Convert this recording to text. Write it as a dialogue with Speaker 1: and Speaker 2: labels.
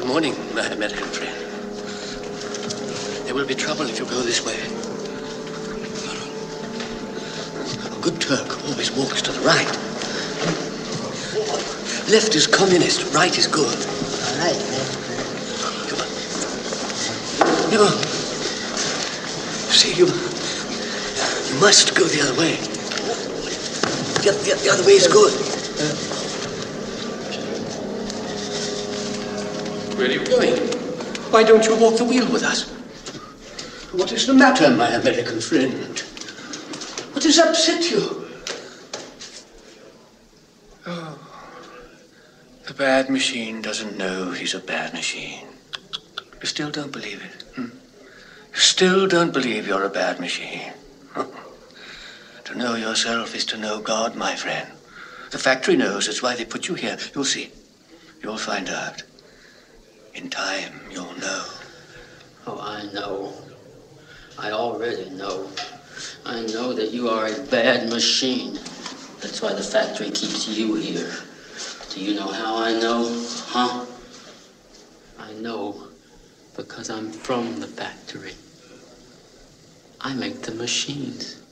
Speaker 1: Good morning, my American friend. There will be trouble if you go this way. A good Turk always walks to the right. Left is communist, right is good.
Speaker 2: All right, man.
Speaker 1: Come on. No. See, you must go the other way. The other way is good. Where are you going? Why don't you walk the wheel with us? What is the matter, my American friend? What has upset you? Oh, the bad machine doesn't know he's a bad machine. You still don't believe it? You still don't believe you're a bad machine? To know yourself is to know God, my friend. The factory knows. That's why they put you here. You'll see. You'll find out. In time, you'll know.
Speaker 2: Oh, I know. I already know. I know that you are a bad machine. That's why the factory keeps you here. Do you know how I know, huh? I know because I'm from the factory. I make the machines.